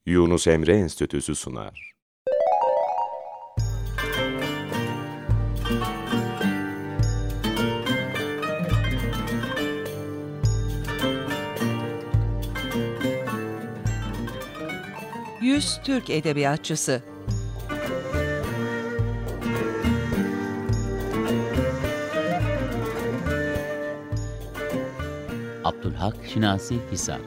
Yunus Emre Enstitüsü sunar. Yüz Türk Edebiyatçısı. Abdülhak Şinasi Hisar.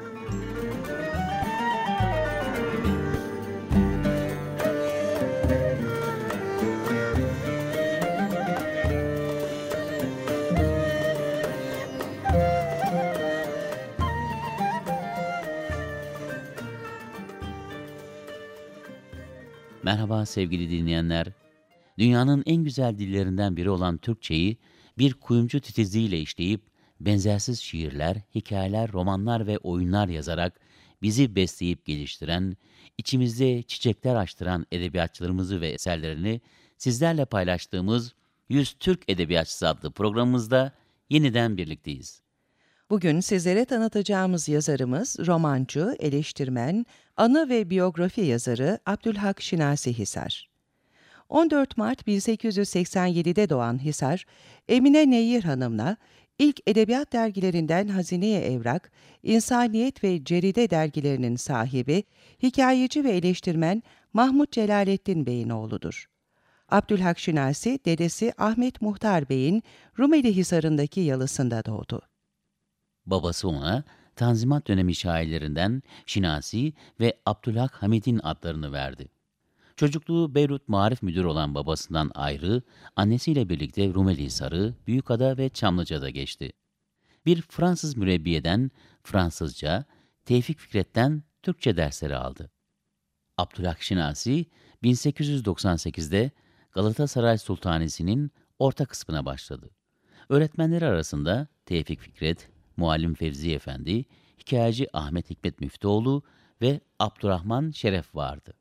Merhaba sevgili dinleyenler. Dünyanın en güzel dillerinden biri olan Türkçeyi bir kuyumcu titizliğiyle işleyip benzersiz şiirler, hikayeler, romanlar ve oyunlar yazarak bizi besleyip geliştiren, içimizde çiçekler açtıran edebiyatçılarımızı ve eserlerini sizlerle paylaştığımız 100 Türk Edebiyatçısı adlı programımızda yeniden birlikteyiz. Bugün sizlere tanıtacağımız yazarımız romancı, eleştirmen, anı ve biyografi yazarı Abdülhak Şinasi Hisar. 14 Mart 1887'de doğan Hisar, Emine Neyyir Hanım'la ilk edebiyat dergilerinden Hazine-i Evrak, İnsaniyet ve Ceride dergilerinin sahibi, hikayeci ve eleştirmen Mahmut Celalettin Bey'in oğludur. Abdülhak Şinasi, dedesi Ahmet Muhtar Bey'in Rumeli Hisarı'ndaki yalısında doğdu. Babası ona Tanzimat dönemi şairlerinden Şinasi ve Abdülhak Hamid'in adlarını verdi. Çocukluğu Beyrut Maarif Müdürü olan babasından ayrı, annesiyle birlikte Rumeli Hisarı, Büyükada ve Çamlıca'da geçti. Bir Fransız mürebbiyeden Fransızca, Tevfik Fikret'ten Türkçe dersleri aldı. Abdülhak Şinasi, 1898'de Galatasaray Sultanisi'nin orta kısmına başladı. Öğretmenleri arasında Tevfik Fikret, Muallim Fevzi Efendi, hikayeci Ahmet Hikmet Müftüoğlu ve Abdurrahman Şeref vardı.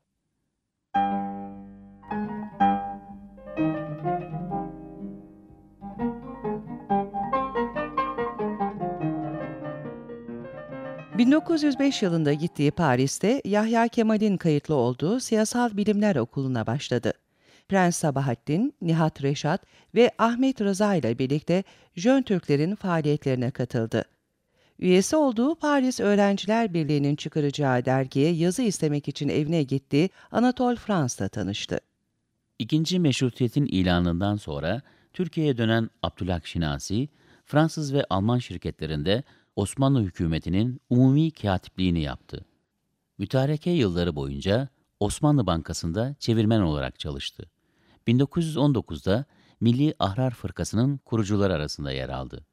...1905 yılında gittiği Paris'te Yahya Kemal'in kayıtlı olduğu Siyasal Bilimler Okulu'na başladı. Prens Sabahattin, Nihat Reşat ve Ahmet Rıza ile birlikte Jön Türklerin faaliyetlerine katıldı. Üyesi olduğu Paris Öğrenciler Birliği'nin çıkaracağı dergiye yazı istemek için evine gittiği Anatole Frans'la tanıştı. İkinci Meşrutiyet'in ilanından sonra Türkiye'ye dönen Abdülhak Şinasi, Fransız ve Alman şirketlerinde Osmanlı hükümetinin umumi katipliğini yaptı. Mütareke yılları boyunca Osmanlı Bankası'nda çevirmen olarak çalıştı. 1919'da Milli Ahrar Fırkası'nın kurucuları arasında yer aldı.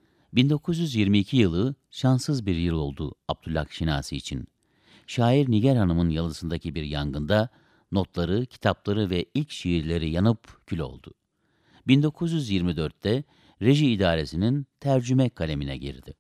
1922 yılı şanssız bir yıl oldu Abdülhak Şinasi için. Şair Nigar Hanım'ın yalısındaki bir yangında notları, kitapları ve ilk şiirleri yanıp kül oldu. 1924'te Reji İdaresi'nin tercüme kalemine girdi.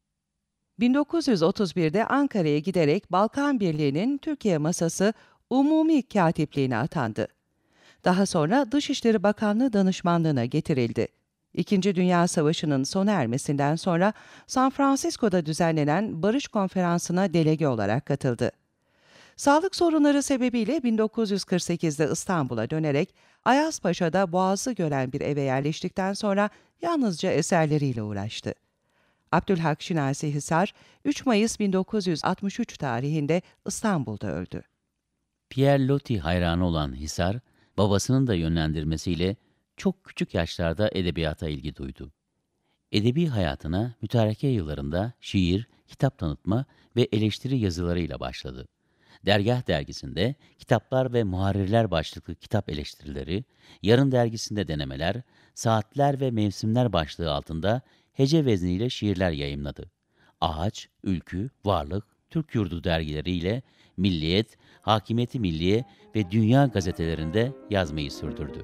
1931'de Ankara'ya giderek Balkan Birliği'nin Türkiye Masası Umumi Katipliğine atandı. Daha sonra Dışişleri Bakanlığı danışmanlığına getirildi. İkinci Dünya Savaşı'nın sona ermesinden sonra San Francisco'da düzenlenen Barış Konferansı'na delege olarak katıldı. Sağlık sorunları sebebiyle 1948'de İstanbul'a dönerek Ayazpaşa'da Boğaz'ı gören bir eve yerleştikten sonra yalnızca eserleriyle uğraştı. Abdülhak Şinasi Hisar, 3 Mayıs 1963 tarihinde İstanbul'da öldü. Pierre Loti hayranı olan Hisar, babasının da yönlendirmesiyle çok küçük yaşlarda edebiyata ilgi duydu. Edebi hayatına mütareke yıllarında şiir, kitap tanıtma ve eleştiri yazılarıyla başladı. Dergâh dergisinde kitaplar ve muharrirler başlıklı kitap eleştirileri, Yarın dergisinde denemeler, Saatler ve Mevsimler başlığı altında hece vezniyle şiirler yayımladı. Ağaç, Ülkü, Varlık, Türk Yurdu dergileriyle Milliyet, Hakimiyeti Milliye ve Dünya gazetelerinde yazmayı sürdürdü.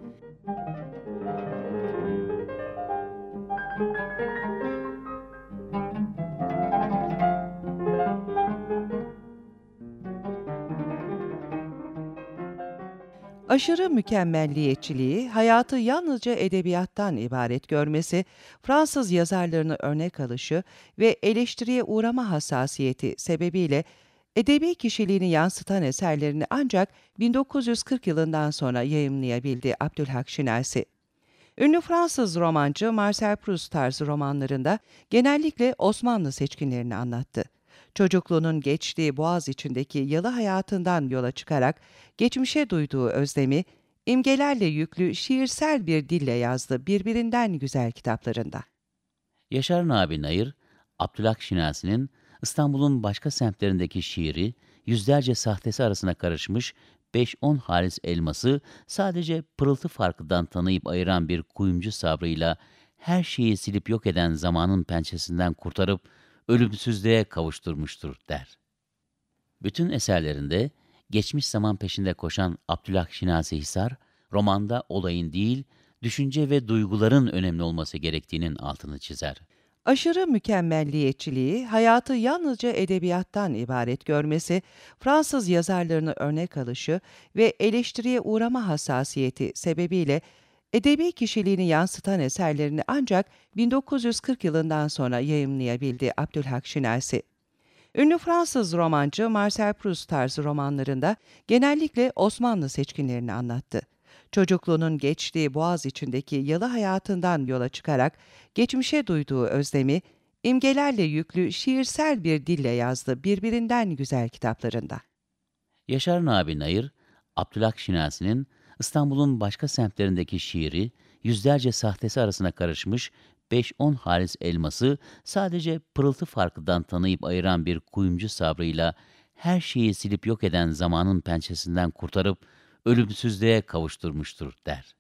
Aşırı mükemmelliyetçiliği, hayatı yalnızca edebiyattan ibaret görmesi, Fransız yazarlarını örnek alışı ve eleştiriye uğrama hassasiyeti sebebiyle Edebi kişiliğini yansıtan eserlerini ancak 1940 yılından sonra yayımlayabildi Abdülhak Şinasi. Ünlü Fransız romancı Marcel Proust tarzı romanlarında genellikle Osmanlı seçkinlerini anlattı. Çocukluğunun geçtiği Boğaz içindeki yalı hayatından yola çıkarak geçmişe duyduğu özlemi, imgelerle yüklü şiirsel bir dille yazdı birbirinden güzel kitaplarında. Yaşar Nabi Nayır, Abdülhak Şinasi'nin İstanbul'un başka semtlerindeki şiiri, yüzlerce sahtesi arasına karışmış 5-10 halis elması sadece pırıltı farkından tanıyıp ayıran bir kuyumcu sabrıyla her şeyi silip yok eden zamanın pençesinden kurtarıp ölümsüzlüğe kavuşturmuştur der. Bütün eserlerinde geçmiş zaman peşinde koşan Abdülhak Şinasi Hisar, romanda olayın değil, düşünce ve duyguların önemli olması gerektiğinin altını çizer. Aşırı mükemmelliyetçiliği, hayatı yalnızca edebiyattan ibaret görmesi, Fransız yazarlarını örnek alışı ve eleştiriye uğrama hassasiyeti sebebiyle edebi kişiliğini yansıtan eserlerini ancak 1940 yılından sonra yayımlayabildi Abdülhak Şinasi. Ünlü Fransız romancı Marcel Proust tarzı romanlarında genellikle Osmanlı seçkinlerini anlattı. Çocukluğunun geçtiği Boğaz içindeki yalı hayatından yola çıkarak geçmişe duyduğu özlemi, imgelerle yüklü şiirsel bir dille yazdı birbirinden güzel kitaplarında. Yaşar Nabi Nayır, Abdülhak Şinasi'nin İstanbul'un başka semtlerindeki şiiri, yüzlerce sahtesi arasına karışmış 5-10 halis elması sadece pırıltı farkından tanıyıp ayıran bir kuyumcu sabrıyla her şeyi silip yok eden zamanın pençesinden kurtarıp ölümsüzlüğe kavuşturmuştur der.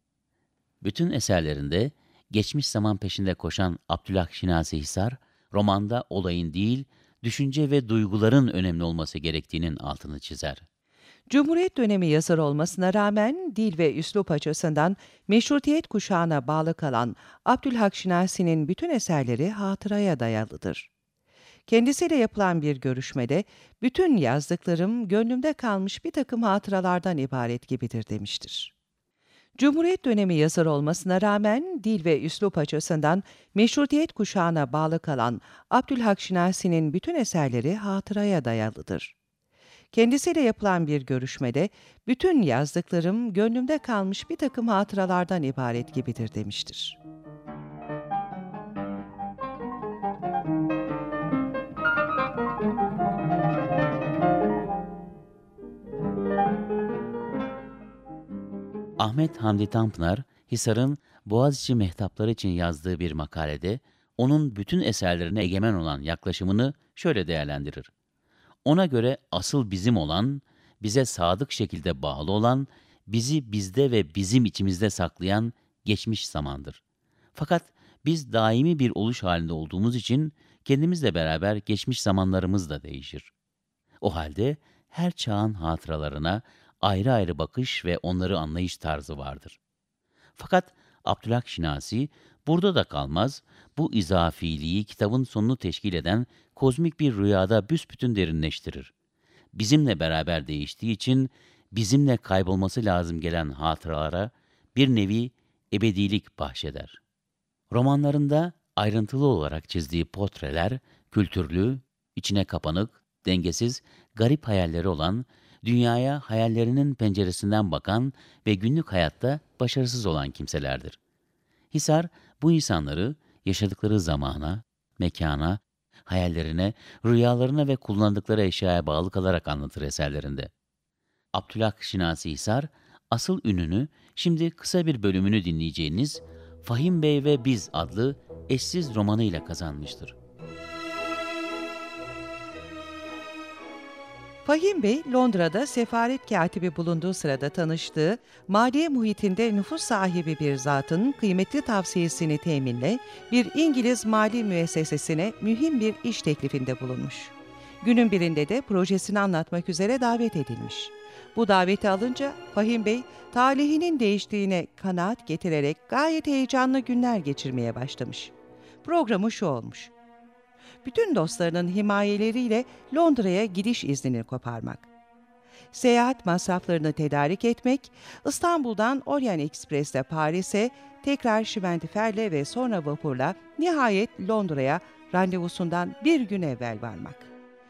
Bütün eserlerinde geçmiş zaman peşinde koşan Abdülhak Şinasi Hisar, romanda olayın değil, düşünce ve duyguların önemli olması gerektiğinin altını çizer. Cumhuriyet dönemi yazarı olmasına rağmen dil ve üslup açısından meşrutiyet kuşağına bağlı kalan Abdülhak Şinasi'nin bütün eserleri hatıraya dayalıdır. Kendisiyle yapılan bir görüşmede, bütün yazdıklarım gönlümde kalmış bir takım hatıralardan ibaret gibidir demiştir. Cumhuriyet dönemi yazarı olmasına rağmen dil ve üslup açısından meşrutiyet kuşağına bağlı kalan Abdülhak Şinasi'nin bütün eserleri hatıraya dayalıdır. Kendisiyle yapılan bir görüşmede, bütün yazdıklarım gönlümde kalmış bir takım hatıralardan ibaret gibidir demiştir. Ahmet Hamdi Tanpınar, Hisar'ın Boğaziçi mehtapları için yazdığı bir makalede, onun bütün eserlerine egemen olan yaklaşımını şöyle değerlendirir. Ona göre asıl bizim olan, bize sadık şekilde bağlı olan, bizi bizde ve bizim içimizde saklayan geçmiş zamandır. Fakat biz daimi bir oluş halinde olduğumuz için kendimizle beraber geçmiş zamanlarımız da değişir. O halde her çağın hatıralarına ayrı ayrı bakış ve onları anlayış tarzı vardır. Fakat Abdülhak Şinasi burada da kalmaz, bu izafiliği kitabın sonunu teşkil eden kozmik bir rüyada büsbütün derinleştirir. Bizimle beraber değiştiği için bizimle kaybolması lazım gelen hatıralara bir nevi ebedilik bahşeder. Romanlarında ayrıntılı olarak çizdiği portreler, kültürlü, içine kapanık, dengesiz, garip hayalleri olan, dünyaya hayallerinin penceresinden bakan ve günlük hayatta başarısız olan kimselerdir. Hisar, bu insanları yaşadıkları zamana, mekana, hayallerine, rüyalarına ve kullandıkları eşyaya bağlı kalarak anlatır eserlerinde. Abdülhak Şinasi Hisar, asıl ününü şimdi kısa bir bölümünü dinleyeceğiniz Fahim Bey ve Biz adlı eşsiz romanıyla kazanmıştır. Fahim Bey, Londra'da sefaret katibi bulunduğu sırada tanıştığı, maliye muhitinde nüfus sahibi bir zatın kıymetli tavsiyesini teminle bir İngiliz mali müessesesine mühim bir iş teklifinde bulunmuş. Günün birinde de projesini anlatmak üzere davet edilmiş. Bu daveti alınca Fahim Bey, talihinin değiştiğine kanaat getirerek gayet heyecanlı günler geçirmeye başlamış. Programı şu olmuş: bütün dostlarının himayeleriyle Londra'ya gidiş iznini koparmak, seyahat masraflarını tedarik etmek, İstanbul'dan Orient Express'le Paris'e, tekrar Şimendifer'le ve sonra vapurla nihayet Londra'ya randevusundan bir gün evvel varmak.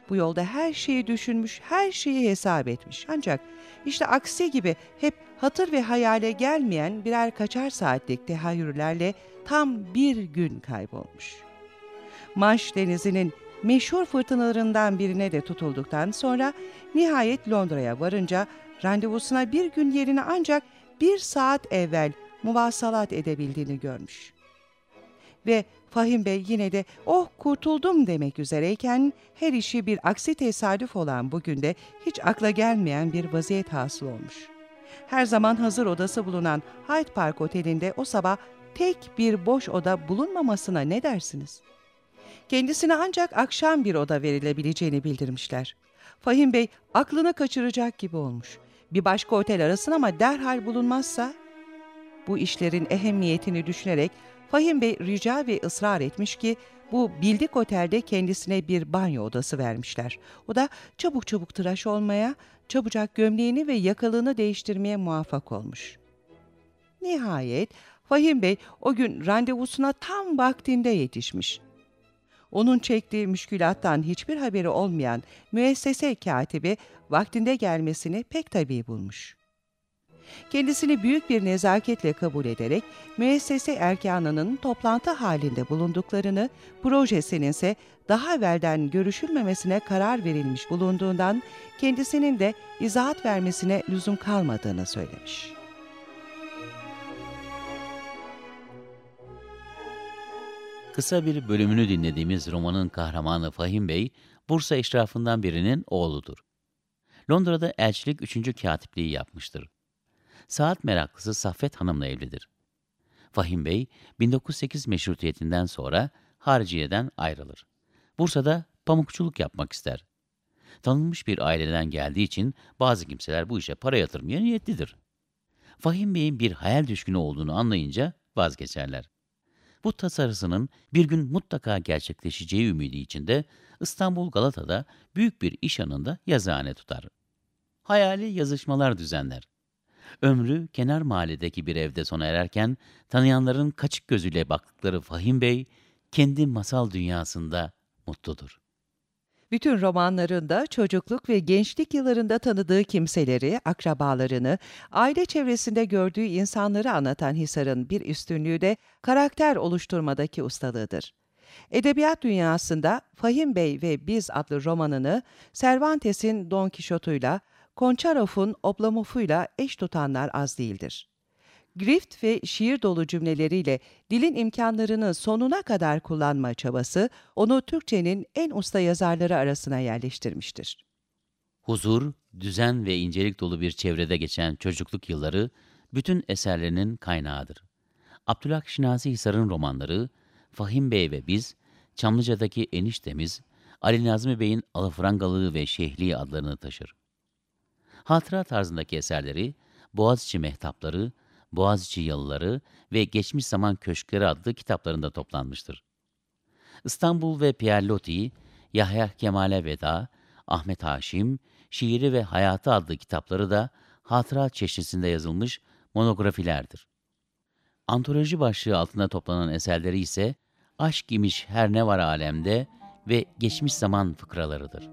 Bu yolda her şeyi düşünmüş, her şeyi hesap etmiş. Ancak işte aksi gibi hep hatır ve hayale gelmeyen birer kaçar saatlik tehayyürlerle tam bir gün kaybolmuş. Manş Denizi'nin meşhur fırtınalarından birine de tutulduktan sonra nihayet Londra'ya varınca randevusuna bir gün yerine ancak 1 saat evvel muvassalat edebildiğini görmüş. Ve Fahim Bey yine de "oh kurtuldum" demek üzereyken her işi bir aksi tesadüf olan bugün de hiç akla gelmeyen bir vaziyet hasıl olmuş. Her zaman hazır odası bulunan Hyde Park Oteli'nde o sabah tek bir boş oda bulunmamasına ne dersiniz? Kendisine ancak akşam bir oda verilebileceğini bildirmişler. Fahim Bey aklını kaçıracak gibi olmuş. Bir başka otel arasın ama derhal bulunmazsa? Bu işlerin ehemmiyetini düşünerek Fahim Bey rica ve ısrar etmiş ki bu bildik otelde kendisine bir banyo odası vermişler. O da çabuk çabuk tıraş olmaya, çabucak gömleğini ve yakalığını değiştirmeye muvaffak olmuş. Nihayet Fahim Bey o gün randevusuna tam vaktinde yetişmiş. Onun çektiği müşkülattan hiçbir haberi olmayan müessese katibi vaktinde gelmesini pek tabii bulmuş. Kendisini büyük bir nezaketle kabul ederek müessese erkanının toplantı halinde bulunduklarını, projesinin ise daha evvelden görüşülmemesine karar verilmiş bulunduğundan kendisinin de izahat vermesine lüzum kalmadığını söylemiş. Kısa bir bölümünü dinlediğimiz romanın kahramanı Fahim Bey, Bursa eşrafından birinin oğludur. Londra'da elçilik 3. katipliği yapmıştır. Saat meraklısı Saffet Hanım'la evlidir. Fahim Bey, 1908 meşrutiyetinden sonra hariciyeden ayrılır. Bursa'da pamukçuluk yapmak ister. Tanınmış bir aileden geldiği için bazı kimseler bu işe para yatırmaya niyetlidir. Fahim Bey'in bir hayal düşkünü olduğunu anlayınca vazgeçerler. Bu tasarısının bir gün mutlaka gerçekleşeceği ümidi içinde İstanbul Galata'da büyük bir iş anında yazıhane tutar. Hayali yazışmalar düzenler. Ömrü kenar mahalledeki bir evde sona ererken tanıyanların kaçık gözüyle baktıkları Fahim Bey kendi masal dünyasında mutludur. Bütün romanlarında çocukluk ve gençlik yıllarında tanıdığı kimseleri, akrabalarını, aile çevresinde gördüğü insanları anlatan Hisar'ın bir üstünlüğü de karakter oluşturmadaki ustalığıdır. Edebiyat dünyasında Fahim Bey ve Biz adlı romanını Cervantes'in Don Kişot'uyla, Konçarov'un Oblomof'uyla eş tutanlar az değildir. Grift ve şiir dolu cümleleriyle dilin imkanlarını sonuna kadar kullanma çabası onu Türkçenin en usta yazarları arasına yerleştirmiştir. Huzur, düzen ve incelik dolu bir çevrede geçen çocukluk yılları bütün eserlerinin kaynağıdır. Abdülhak Şinasi Hisar'ın romanları, Fahim Bey ve Biz, Çamlıca'daki Eniştemiz, Ali Nazmi Bey'in Alafrangalığı ve Şehliği adlarını taşır. Hatıra tarzındaki eserleri, Boğaziçi Mehtapları, Boğaziçi Yalıları ve Geçmiş Zaman Köşkleri adlı kitaplarında toplanmıştır. İstanbul ve Pierre Loti, Yahya Kemal'e Veda, Ahmet Haşim, Şiiri ve Hayatı adlı kitapları da hatıra çeşnisinde yazılmış monografilerdir. Antoloji başlığı altında toplanan eserleri ise Aşk imiş her ne var alemde ve Geçmiş Zaman fıkralarıdır.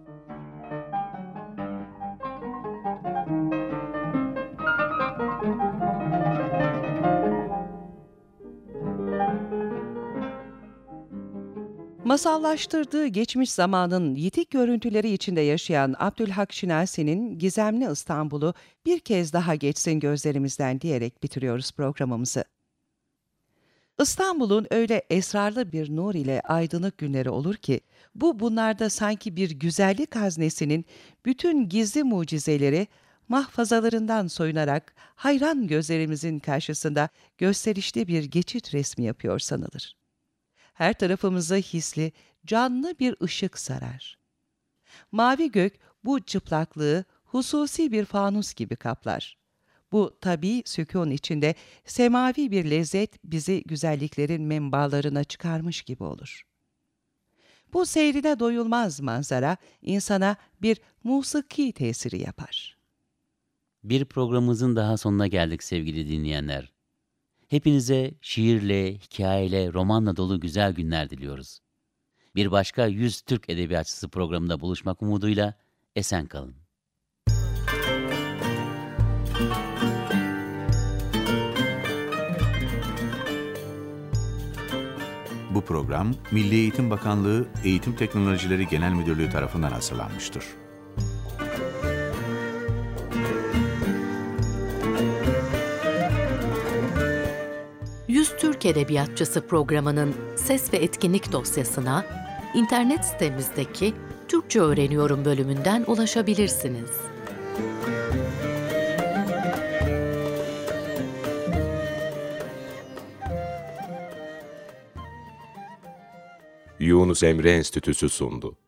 Masallaştırdığı geçmiş zamanın yitik görüntüleri içinde yaşayan Abdülhak Şinasi'nin gizemli İstanbul'u bir kez daha geçsin gözlerimizden diyerek bitiriyoruz programımızı. İstanbul'un öyle esrarlı bir nur ile aydınlık günleri olur ki, bunlarda sanki bir güzellik haznesinin bütün gizli mucizeleri mahfazalarından soyunarak hayran gözlerimizin karşısında gösterişli bir geçit resmi yapıyor sanılır. Her tarafımızı hisli, canlı bir ışık sarar. Mavi gök bu çıplaklığı hususi bir fanus gibi kaplar. Bu tabii sükûn içinde semavi bir lezzet bizi güzelliklerin menbalarına çıkarmış gibi olur. Bu seyrine doyulmaz manzara insana bir musiki tesiri yapar. Bir programımızın daha sonuna geldik sevgili dinleyenler. Hepinize şiirle, hikayeyle, romanla dolu güzel günler diliyoruz. Bir başka 100 Türk Edebiyatçısı programında buluşmak umuduyla esen kalın. Bu program, Milli Eğitim Bakanlığı Eğitim Teknolojileri Genel Müdürlüğü tarafından hazırlanmıştır. Yüz Türk Edebiyatçısı programının ses ve etkinlik dosyasına internet sitemizdeki Türkçe Öğreniyorum bölümünden ulaşabilirsiniz. Yunus Emre Enstitüsü sundu.